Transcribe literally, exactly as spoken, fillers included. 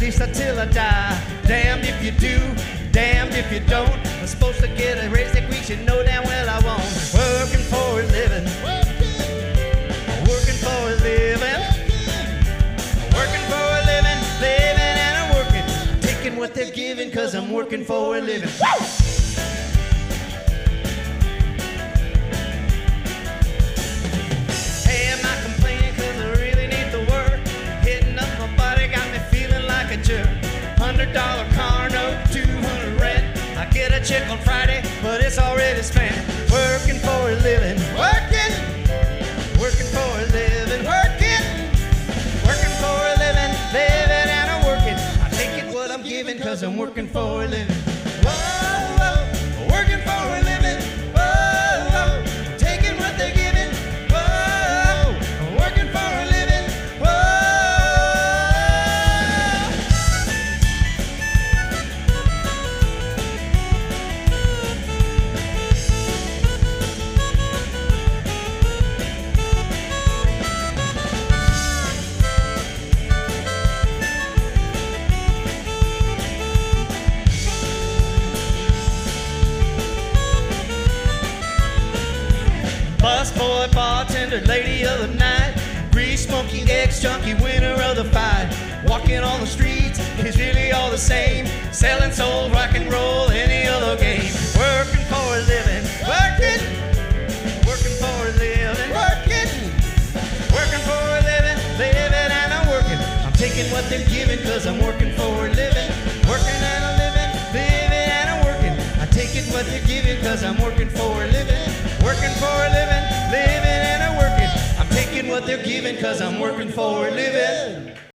least until I die. Damned if you do, damned if you don't. I'm supposed to get a raise next week, you know damn well I won't. Working for a living, working for a living, working for a living, living and I'm working. Taking what they're giving, cause I'm working for a living. Woo! Hundred dollar car note, two hundred rent. I get a check on Friday, but it's already spent. Working for a living, working, working for a living, working, working for a living, living and I'm working. I take it what I'm giving, cause I'm working for a living. Whoa, whoa, working for a living. Whoa, whoa, taking what they're giving. Whoa, working for a living. Whoa. Busboy, bartender, lady of the night, grease smoking, ex-junkie, winner of the fight. Walking on the streets is really all the same. Selling soul, rock and roll, any other game. Working for a living, working, working for a living, working, working for a living, living and I'm working. I'm taking what they're giving, cause I'm working for a living, working and I'm living, living and I'm working. I take it what they're giving, cause I'm working for a living. Working for a living, living and I'm working. I'm taking what they're giving, cause I'm working for a living.